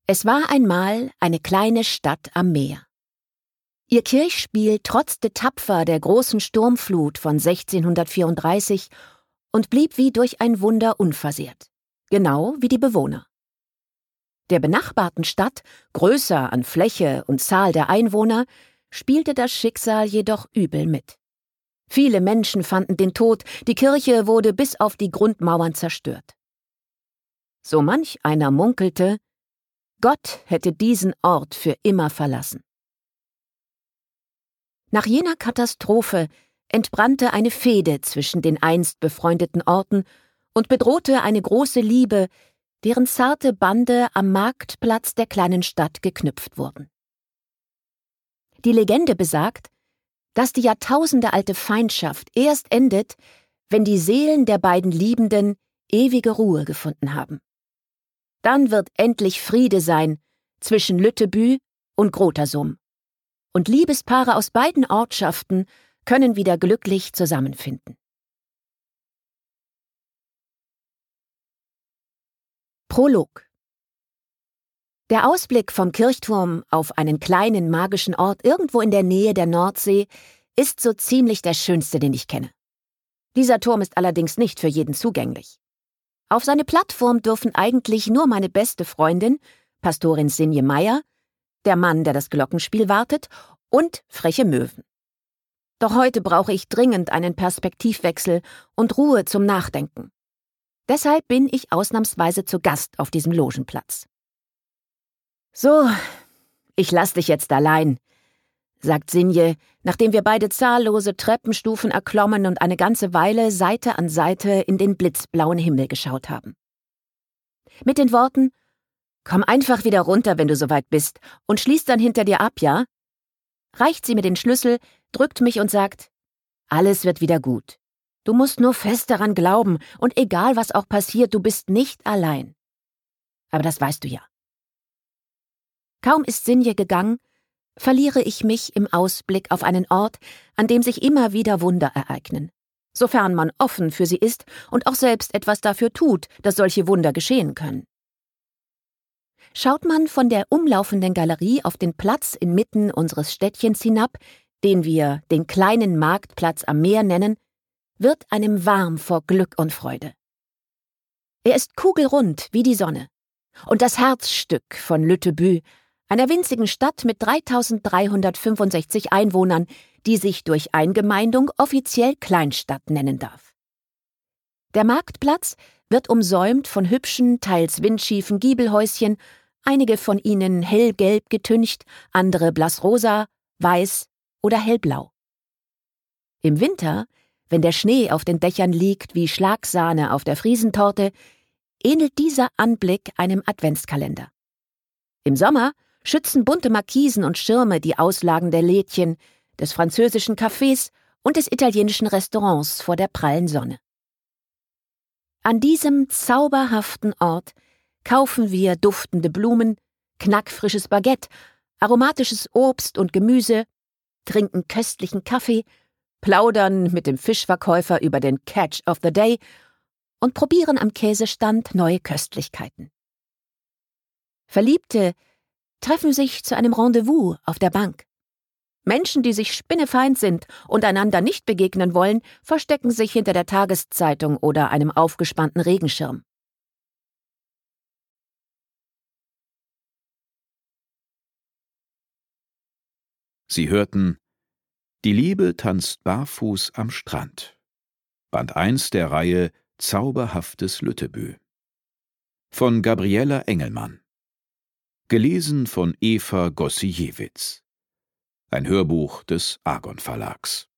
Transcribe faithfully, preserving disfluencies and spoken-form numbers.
Es war einmal eine kleine Stadt am Meer. Ihr Kirchspiel trotzte tapfer der großen Sturmflut von sechzehnhundertvierunddreißig und blieb wie durch ein Wunder unversehrt, genau wie die Bewohner. Der benachbarten Stadt, größer an Fläche und Zahl der Einwohner, spielte das Schicksal jedoch übel mit. Viele Menschen fanden den Tod, die Kirche wurde bis auf die Grundmauern zerstört. So manch einer munkelte, Gott hätte diesen Ort für immer verlassen. Nach jener Katastrophe entbrannte eine Fehde zwischen den einst befreundeten Orten und bedrohte eine große Liebe, deren zarte Bande am Marktplatz der kleinen Stadt geknüpft wurden. Die Legende besagt, dass die jahrtausendealte Feindschaft erst endet, wenn die Seelen der beiden Liebenden ewige Ruhe gefunden haben. Dann wird endlich Friede sein zwischen Lüttebü und Grotersum. Und Liebespaare aus beiden Ortschaften können wieder glücklich zusammenfinden. Prolog. Der Ausblick vom Kirchturm auf einen kleinen magischen Ort irgendwo in der Nähe der Nordsee ist so ziemlich der schönste, den ich kenne. Dieser Turm ist allerdings nicht für jeden zugänglich. Auf seine Plattform dürfen eigentlich nur meine beste Freundin, Pastorin Sinje Meier, der Mann, der das Glockenspiel wartet, und freche Möwen. Doch heute brauche ich dringend einen Perspektivwechsel und Ruhe zum Nachdenken. Deshalb bin ich ausnahmsweise zu Gast auf diesem Logenplatz. »So, ich lass dich jetzt allein«, sagt Sinje, nachdem wir beide zahllose Treppenstufen erklommen und eine ganze Weile Seite an Seite in den blitzblauen Himmel geschaut haben. Mit den Worten, »Komm einfach wieder runter, wenn du soweit bist, und schließ dann hinter dir ab, ja?« reicht sie mir den Schlüssel, drückt mich und sagt, »Alles wird wieder gut. Du musst nur fest daran glauben, und egal was auch passiert, du bist nicht allein. Aber das weißt du ja.« Kaum ist Sinje gegangen, verliere ich mich im Ausblick auf einen Ort, an dem sich immer wieder Wunder ereignen, sofern man offen für sie ist und auch selbst etwas dafür tut, dass solche Wunder geschehen können. Schaut man von der umlaufenden Galerie auf den Platz inmitten unseres Städtchens hinab, den wir den kleinen Marktplatz am Meer nennen, wird einem warm vor Glück und Freude. Er ist kugelrund wie die Sonne und das Herzstück von Lüttebü, einer winzigen Stadt mit dreitausenddreihundertfünfundsechzig Einwohnern, die sich durch Eingemeindung offiziell Kleinstadt nennen darf. Der Marktplatz wird umsäumt von hübschen, teils windschiefen Giebelhäuschen, einige von ihnen hellgelb getüncht, andere blassrosa, weiß oder hellblau. Im Winter, wenn der Schnee auf den Dächern liegt wie Schlagsahne auf der Friesentorte, ähnelt dieser Anblick einem Adventskalender. Im Sommer schützen bunte Markisen und Schirme die Auslagen der Lädchen, des französischen Cafés und des italienischen Restaurants vor der prallen Sonne. An diesem zauberhaften Ort kaufen wir duftende Blumen, knackfrisches Baguette, aromatisches Obst und Gemüse, trinken köstlichen Kaffee, plaudern mit dem Fischverkäufer über den Catch of the Day und probieren am Käsestand neue Köstlichkeiten. Verliebte treffen sich zu einem Rendezvous auf der Bank. Menschen, die sich spinnefeind sind und einander nicht begegnen wollen, verstecken sich hinter der Tageszeitung oder einem aufgespannten Regenschirm. Sie hörten »Die Liebe tanzt barfuß am Strand«, Band eins der Reihe »Zauberhaftes Lüttebü« von Gabriela Engelmann. Gelesen von Eva Gossiewicz. Ein Hörbuch des Argon Verlags.